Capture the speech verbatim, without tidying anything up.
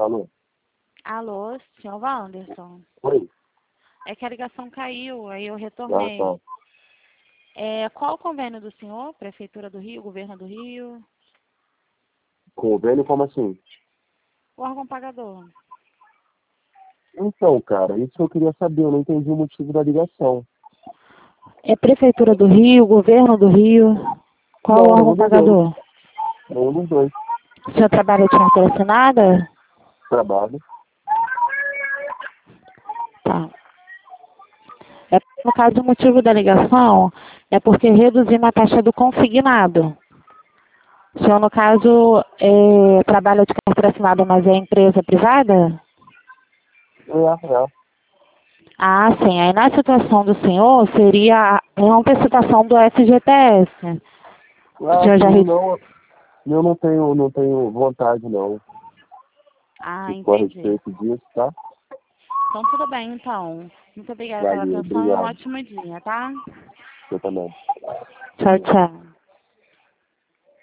Alô? Alô, senhor Wanderson? Oi? É que a ligação caiu, aí eu Ah, retornei. tá. É, qual o convênio do senhor? Prefeitura do Rio, Governo do Rio? Convênio, como assim? O órgão pagador. Então, cara, isso que eu queria saber, eu não entendi o motivo da ligação. É Prefeitura do Rio, Governo do Rio? Qual o Não, órgão nenhum dos dois. pagador? Nenhum dos dois. O senhor trabalha de carteira assinada? Trabalho. Tá. É, no caso, o motivo da ligação é porque reduziu a taxa do consignado. O senhor, no caso, é, trabalha de carteira assinada, mas é empresa privada? É, é. Ah, sim. Aí, na situação do senhor, seria a antecipação do F G T S. O Ah, senhor já... sim, re- não. Eu não tenho, não tenho vontade, não. Ah, Se for a entendi. respeito disso, tá? Então, tudo bem, então. Muito obrigada pela Valeu, atenção e um obrigado. ótimo dia, tá? Eu também. Tchau, tchau.